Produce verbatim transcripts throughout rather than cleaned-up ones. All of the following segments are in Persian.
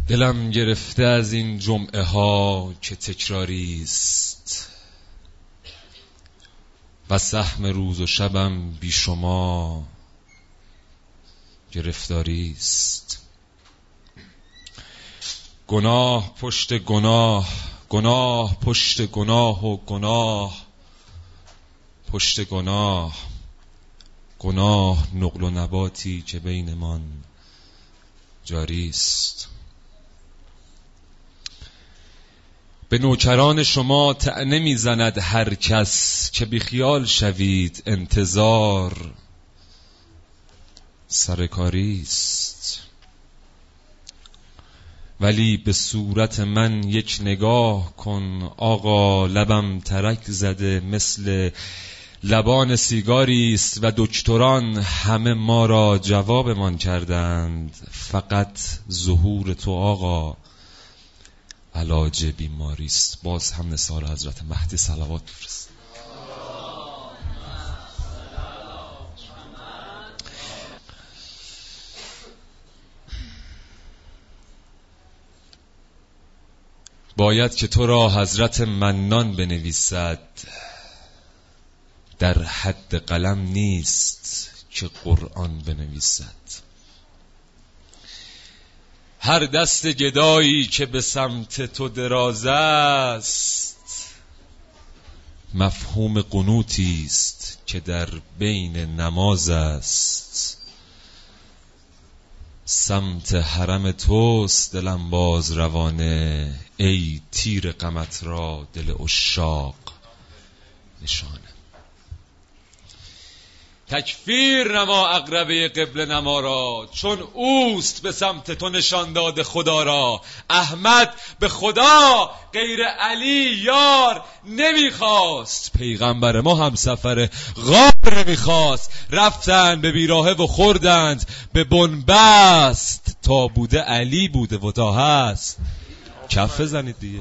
دلم گرفته از این جمعه ها که تکراری است و سهم روز و شبم بی شما گرفتاری است. گناه پشت گناه، گناه پشت گناه و گناه پشت گناه، گناه نقل و نباتی که بینمان جاری است. به نوکران شما طعنه می‌زند هر کس که بیخیال شوید انتظار سرکاری است. ولی به صورت من یک نگاه کن آقا، لبم ترک زده مثل لبان سیگاری است و دکتران همه ما را جوابمان کردند فقط ظهور تو آقا علاج بیماری است. باز هم نثار حضرت مهدی صلوات بفرست. باید که تو را حضرت منان بنویسد، در حد قلم نیست که قرآن بنویسد. هر دست گدایی که به سمت تو دراز است مفهوم قنوتی است که در بین نماز است. سمت حرم توست دلم باز روانه، ای تیر غمت را دل عشاق نشانه. تکفیر نما عقربه قبله نما را، چون اوست به سمت تو نشان داده خدا را. احمد به خدا غیر علی یار نمیخواست، پیغمبر ما هم سفر غار نمیخواست. رفتن به بیراهه و خوردند به بنبست، تا بوده علی بوده و تا هست کف بزنید دیگه.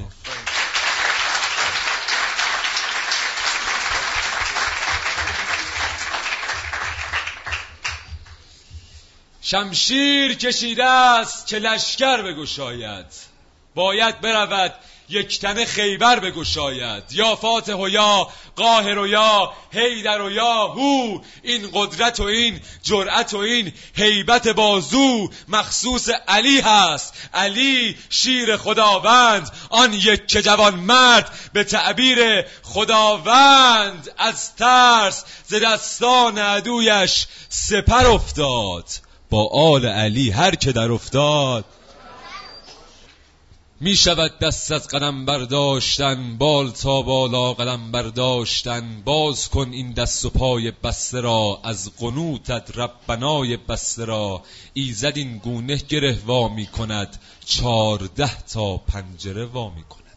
شمشیر کشیده است که لشکر بگشاید، باید برود یک تنه خیبر بگشاید. یا فاتح و یا قاهر و یا حیدر و یا هو، این قدرت و این جرأت و این هیبت بازو مخصوص علی هست. علی شیر خداوند، آن یک که جوان مرد به تعبیر خداوند از ترس ز دستان عدویش سپر افتاد. با آل علی هر که در افتاد می شود دست از قدم برداشتن، بال تا بالا قدم برداشتن. باز کن این دست و پای بسته را، از قنوتت ربنای بسته را. ایزد این گونه گره وا می کند، چارده تا پنجره وا می کند.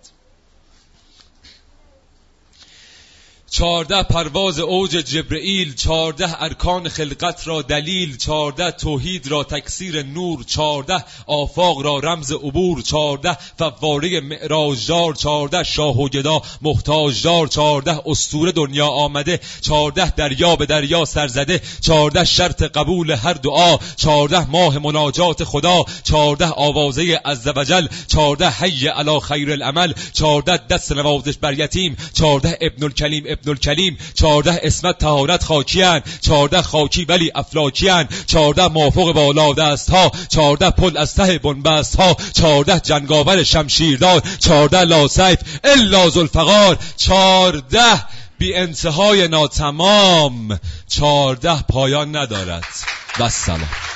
چارده پرواز اوج جبرئیل، چارده ارکان خلقت را دلیل، چارده توحید را تکثیر نور، چارده آفاق را رمز عبور، چارده فواره معراجدار، چارده شاه و گدا محتاجدار، چارده اسطوره دنیا آمده، چارده دریا به دریا سرزده، چارده شرط قبول هر دعا، چارده ماه مناجات خدا، چارده آوازه عزوجل، چارده حی علی خیر العمل، چارده دست نوازش بر یتیم، چارده ابن الکلیم ابن الکلیم، چارده اسمت طهارت خاکیان، چارده خاکی ولی افلاکیان، چارده مافوق بالا دست ها، چارده پل از ته بنبست ها، چارده جنگاور شمشیردار، چارده لا سیف الا ذوالفقار، چارده بی انتهای ناتمام، چارده پایان ندارد. و السلام.